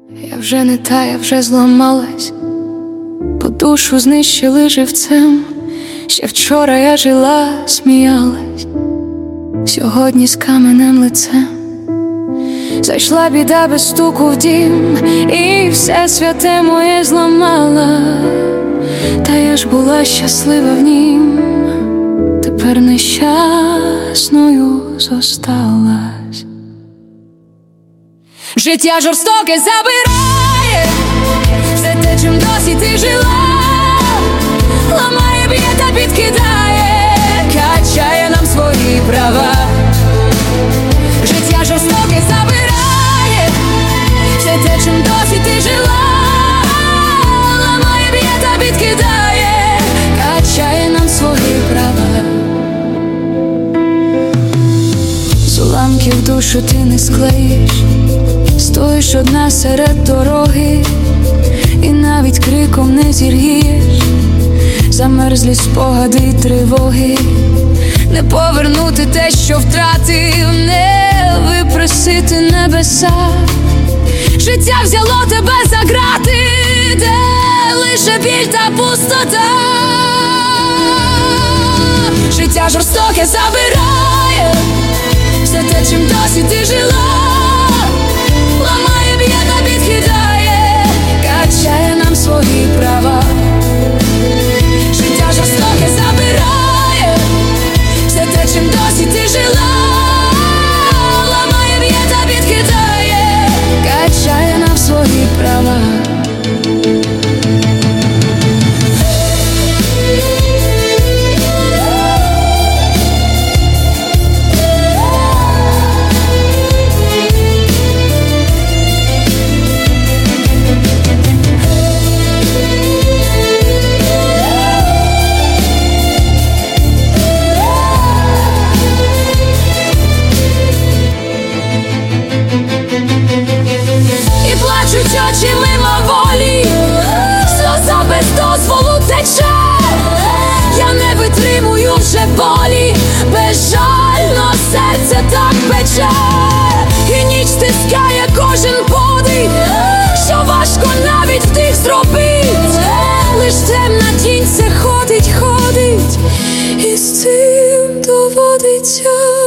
Я вже не та, я вже зламалась, по душу знищили живцем. Ще вчора я жила, сміялась, сьогодні з каменем лицем. Зайшла біда без стуку в дім, і все святе моє зламала. Та я ж була щаслива в нім, тепер нещасною зосталась. Життя жорстоке забирає все те, чим досі ти жила, ламає, б'є та підкидає, качає нам свої права. Життя жорстоке забирає все те, чим досі ти жила, ламає, б'є та підкидає, качає нам свої права. З уламків душу ти не склеїш, стоїш одна серед дороги, і навіть криком не зір'їш замерзлі спогади й тривоги. Не повернути те, що втратив, не випросити небеса. Життя взяло тебе за грати, де лише біль та пустота. Життя жорстоке забирає все те, чим досі ти жила, ламає, б'є та підкидає, качає нам свої права. Життя жорстоке забирає все те, чим досі ти жила, ламає, б'є та підкидає, качає нам свої права. Очі мимоволі, сльоза без дозволу тече. Я не витримую вже болі, безжально серце так пече. І ніч стискає кожен подих, що важко навіть вдих зробить. Лиш темна тінь це ходить, ходить, і з цим доводиться